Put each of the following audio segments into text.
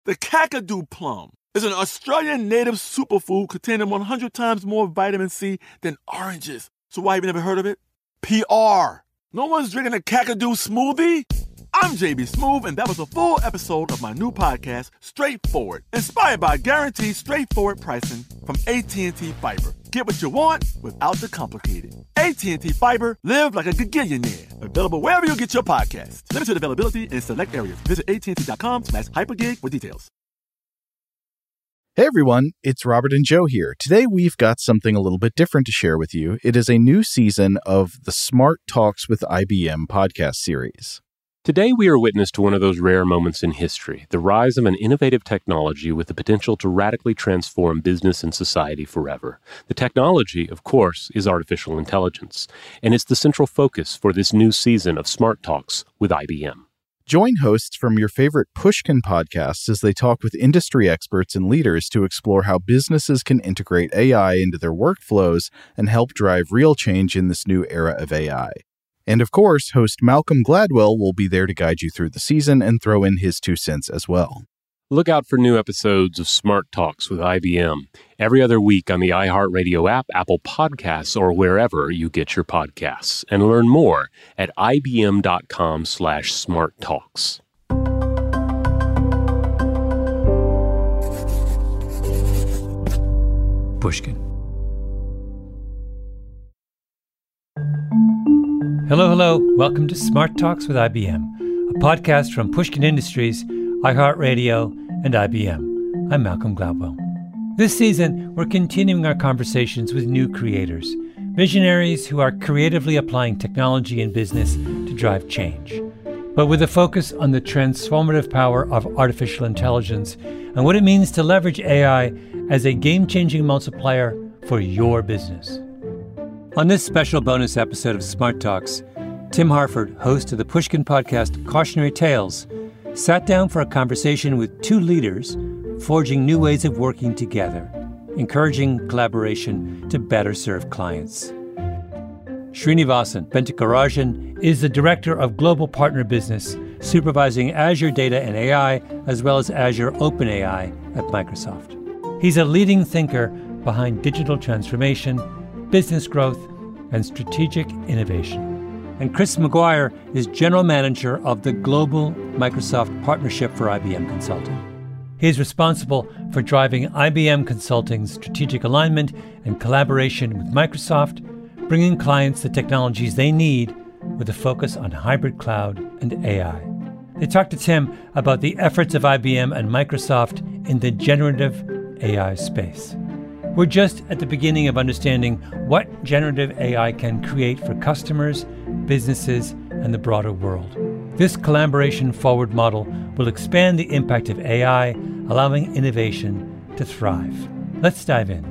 The Kakadu plum is an Australian native superfood containing 100 times more vitamin C than oranges. So why have you never heard of it? PR. No one's drinking a Kakadu smoothie? I'm JB Smoove, and that was a full episode of my new podcast, Straightforward, inspired by guaranteed straightforward pricing from AT&T Fiber. Get what you want without the complicated. AT&T Fiber, live like a gigillionaire. Available wherever you get your podcasts. Limited availability in select areas. Visit AT&T.com/hypergig for details. Hey everyone, it's Robert and Joe here. Today we've got something a little bit different to share with you. It is a new season of the Smart Talks with IBM podcast series. Today, we are witness to one of those rare moments in history, the rise of an innovative technology with the potential to radically transform business and society forever. The technology, of course, is artificial intelligence, and it's the central focus for this new season of Smart Talks with IBM. Join hosts from your favorite Pushkin podcasts as they talk with industry experts and leaders to explore how businesses can integrate AI into their workflows and help drive real change in this new era of AI. And of course, host Malcolm Gladwell will be there to guide you through the season and throw in his 2 cents as well. Look out for new episodes of Smart Talks with IBM every other week on the iHeartRadio app, Apple Podcasts, or wherever you get your podcasts. And learn more at ibm.com/smarttalks. Pushkin. Hello. Welcome to Smart Talks with IBM, a podcast from Pushkin Industries, iHeartRadio, and IBM. I'm Malcolm Gladwell. This season, we're continuing our conversations with new creators, visionaries who are creatively applying technology in business to drive change, but with a focus on the transformative power of artificial intelligence and what it means to leverage AI as a game-changing multiplier for your business. On this special bonus episode of Smart Talks, Tim Harford, host of the Pushkin podcast Cautionary Tales, sat down for a conversation with 2 leaders forging new ways of working together, encouraging collaboration to better serve clients. Srinivasan Ventakarajan is the Director of Global Partner Business, supervising Azure Data and AI, as well as Azure OpenAI at Microsoft. He's a leading thinker behind digital transformation, business growth, and strategic innovation. And Chris McGuire is General Manager of the Global Microsoft Partnership for IBM Consulting. He is responsible for driving IBM Consulting's strategic alignment and collaboration with Microsoft, bringing clients the technologies they need with a focus on hybrid cloud and AI. They talked to Tim about the efforts of IBM and Microsoft in the generative AI space. We're just at the beginning of understanding what generative AI can create for customers, businesses, and the broader world. This collaboration forward model will expand the impact of AI, allowing innovation to thrive. Let's dive in.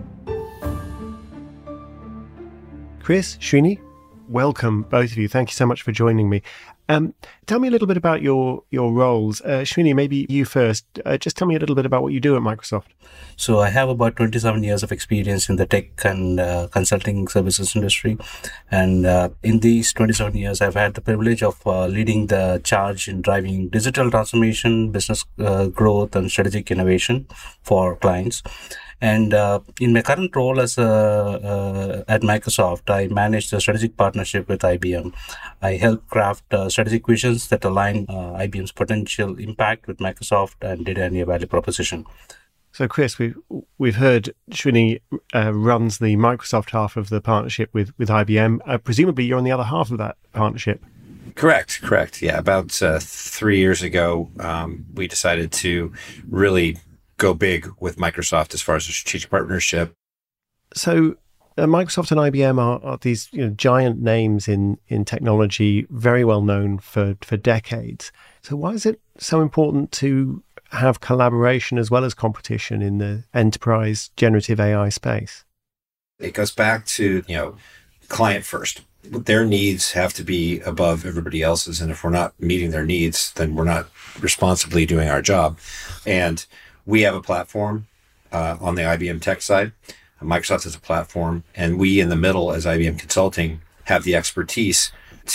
Chris, Srini, welcome, both of you. Thank you so much for joining me. Tell me a little bit about your roles. Srini, maybe you first. Just tell me a little bit about what you do at Microsoft. So I have about 27 years of experience in the tech and consulting services industry. And in these 27 years, I've had the privilege of leading the charge in driving digital transformation, business growth, and strategic innovation for clients. And in my current role as at Microsoft, I manage the strategic partnership with IBM. I help craft strategic visions that align IBM's potential impact with Microsoft and data and value proposition. So, Chris, we've heard Srini runs the Microsoft half of the partnership with IBM. Presumably, you're on the other half of that partnership. Correct. Yeah, about 3 years ago, we decided to really go big with Microsoft as far as a strategic partnership. So Microsoft and IBM are these giant names in technology, very well known for decades. So why is it so important to have collaboration as well as competition in the enterprise generative AI space? It goes back to, client first. Their needs have to be above everybody else's. And if we're not meeting their needs, then we're not responsibly doing our job. And we have a platform on the IBM tech side. Microsoft has a platform, and we in the middle as IBM Consulting have the expertise to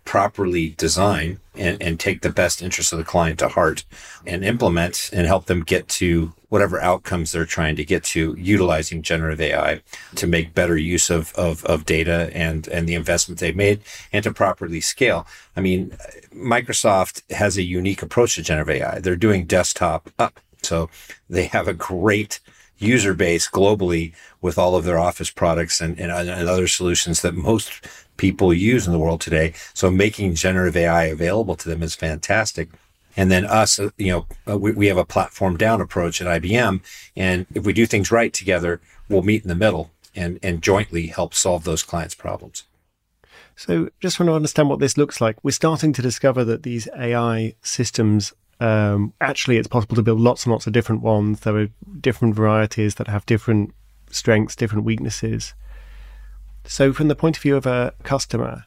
properly design and take the best interest of the client to heart and implement and help them get to whatever outcomes they're trying to get to utilizing generative AI to make better use of data and the investment they've made and to properly scale. I mean, Microsoft has a unique approach to generative AI. They're doing desktop up. So they have a great user base globally with all of their Office products and other solutions that most people use in the world today. So making generative AI available to them is fantastic. And then us, we have a platform down approach at IBM. And if we do things right together, we'll meet in the middle and jointly help solve those clients' problems. So just want to understand what this looks like. We're starting to discover that these AI systems, actually it's possible to build lots and lots of different ones. There are different varieties that have different strengths, different weaknesses. So from the point of view of a customer,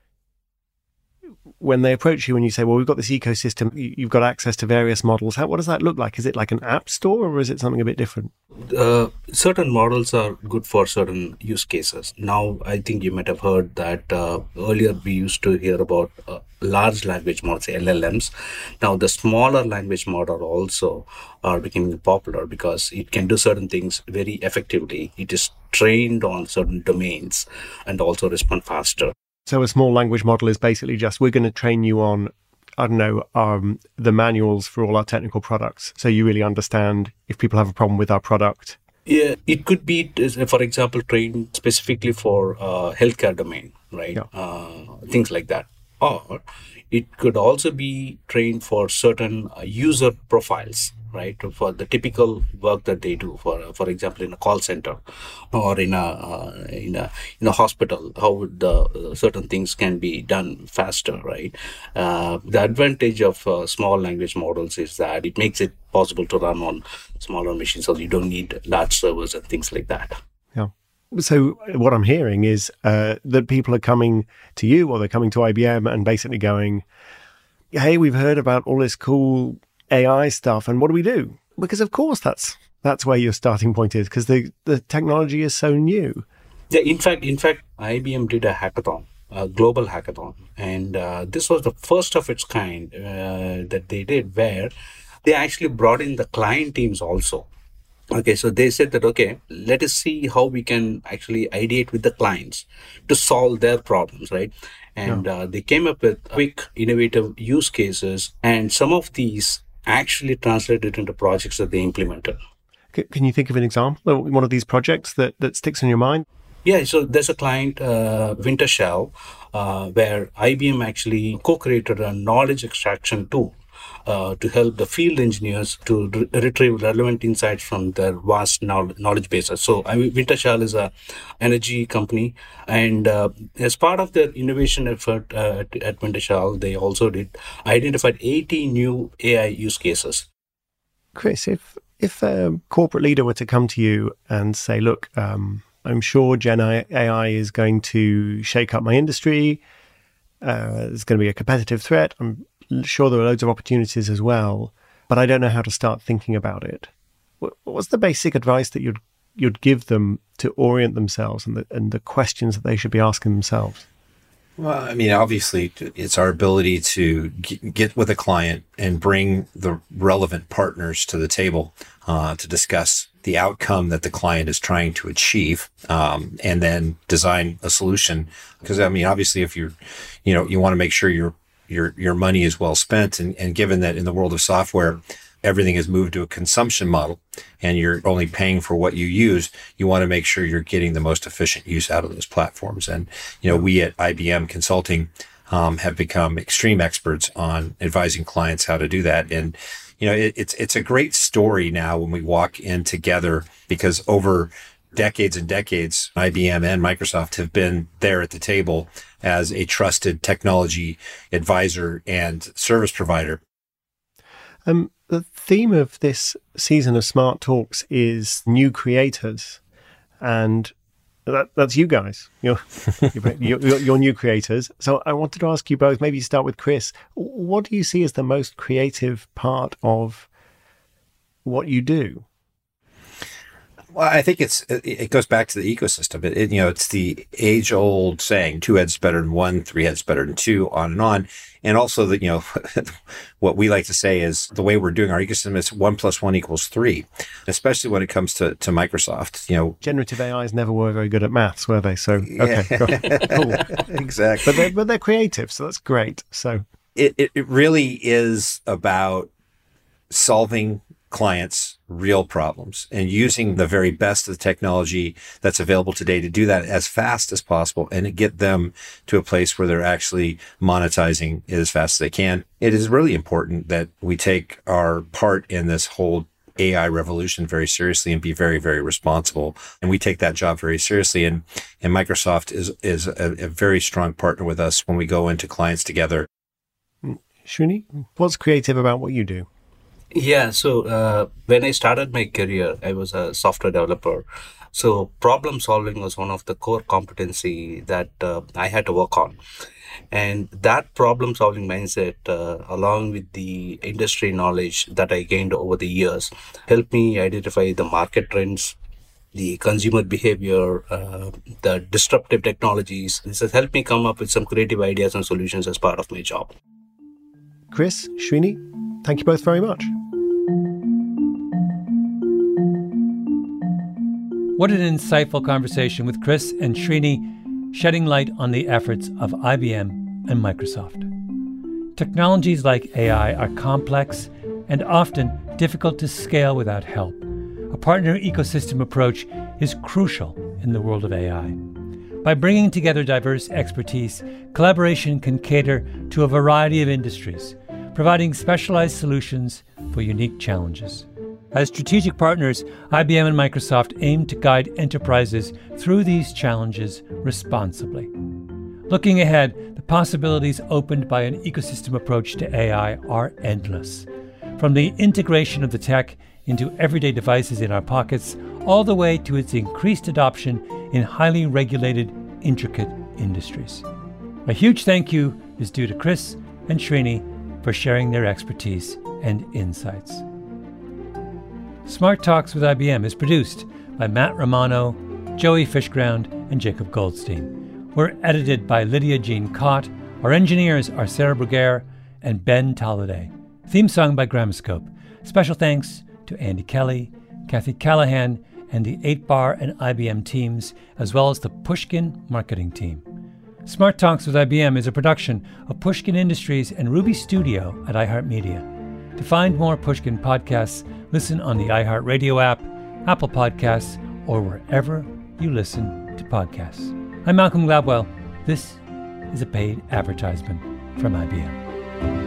when they approach you and you say, well, we've got this ecosystem, you've got access to various models, what does that look like? Is it like an app store or is it something a bit different? Certain models are good for certain use cases. Now, I think you might have heard that earlier we used to hear about large language models, LLMs. Now, the smaller language model also are becoming popular because it can do certain things very effectively. It is trained on certain domains and also respond faster. So a small language model is basically just, we're going to train you on, the manuals for all our technical products. So you really understand if people have a problem with our product. Yeah, it could be, for example, trained specifically for healthcare domain, right? Yeah. Things like that. Or it could also be trained for certain user profiles, right? For the typical work that they do, for example, in a call center or in a hospital, how the certain things can be done faster, right? The advantage of small language models is that it makes it possible to run on smaller machines, so you don't need large servers and things like that. Yeah. So what I'm hearing is that people are coming to you or they're coming to IBM and basically going, hey, we've heard about all this cool AI stuff, and what do we do? Because of course that's where your starting point is, because the technology is so new. Yeah, in fact, IBM did a hackathon, a global hackathon, and this was the first of its kind that they did, where they actually brought in the client teams also. Okay, so they said that, okay, let us see how we can actually ideate with the clients to solve their problems, right? And they came up with quick, innovative use cases, and some of these actually translated into projects that they implemented. Can you think of an example of one of these projects that sticks in your mind? Yeah, so there's a client, Wintershall, where IBM actually co-created a knowledge extraction tool to help the field engineers to retrieve relevant insights from their vast knowledge bases. So Wintershall is an energy company, and as part of their innovation effort at Wintershall, they also identified 80 new AI use cases. Chris, if a corporate leader were to come to you and say, look, I'm sure Gen AI is going to shake up my industry, there's going to be a competitive threat, I'm sure there are loads of opportunities as well, but I don't know how to start thinking about it. What's the basic advice that you'd give them to orient themselves and the questions that they should be asking themselves? Well, I mean, obviously, it's our ability to get with a client and bring the relevant partners to the table to discuss the outcome that the client is trying to achieve, and then design a solution. Because, I mean, obviously, if you want to make sure your money is well spent, and given that in the world of software, everything has moved to a consumption model and you're only paying for what you use, you want to make sure you're getting the most efficient use out of those platforms. And, we at IBM Consulting have become extreme experts on advising clients how to do that. And, it's a great story now when we walk in together, because over decades and decades, IBM and Microsoft have been there at the table as a trusted technology advisor and service provider. The theme of this season of Smart Talks is new creators, and that's you guys. You're new creators. So I wanted to ask you both, maybe start with Chris. What do you see as the most creative part of what you do? Well, I think it goes back to the ecosystem. It's the age-old saying, 2 heads better than 1, 3 heads better than 2, on and on. And also that, what we like to say is the way we're doing our ecosystem is 1 + 1 = 3, especially when it comes to Microsoft. Generative AIs never were very good at maths, were they? So, okay, cool. Exactly. But they're creative, so that's great. So it really is about solving clients' real problems and using the very best of the technology that's available today to do that as fast as possible and to get them to a place where they're actually monetizing it as fast as they can. It is really important that we take our part in this whole AI revolution very seriously and be very, very responsible. And we take that job very seriously. And Microsoft is a very strong partner with us when we go into clients together. Srini, what's creative about what you do? Yeah, so when I started my career, I was a software developer. So problem solving was one of the core competency that I had to work on. And that problem solving mindset, along with the industry knowledge that I gained over the years, helped me identify the market trends, the consumer behavior, the disruptive technologies. This has helped me come up with some creative ideas and solutions as part of my job. Chris, Srini, thank you both very much. What an insightful conversation with Chris and Srini, shedding light on the efforts of IBM and Microsoft. Technologies like AI are complex and often difficult to scale without help. A partner ecosystem approach is crucial in the world of AI. By bringing together diverse expertise, collaboration can cater to a variety of industries, providing specialized solutions for unique challenges. As strategic partners, IBM and Microsoft aim to guide enterprises through these challenges responsibly. Looking ahead, the possibilities opened by an ecosystem approach to AI are endless. From the integration of the tech into everyday devices in our pockets, all the way to its increased adoption in highly regulated, intricate industries. A huge thank you is due to Chris and Srini for sharing their expertise and insights. Smart Talks with IBM is produced by Matt Romano, Joey Fishground, and Jacob Goldstein. We're edited by Lydia Jean Cott. Our engineers are Sarah Bruguer and Ben Talladay. Theme song by Gramoscope. Special thanks to Andy Kelly, Kathy Callahan, and the 8Bar and IBM teams, as well as the Pushkin marketing team. Smart Talks with IBM is a production of Pushkin Industries and Ruby Studio at iHeartMedia. To find more Pushkin podcasts, listen on the iHeartRadio app, Apple Podcasts, or wherever you listen to podcasts. I'm Malcolm Gladwell. This is a paid advertisement from IBM.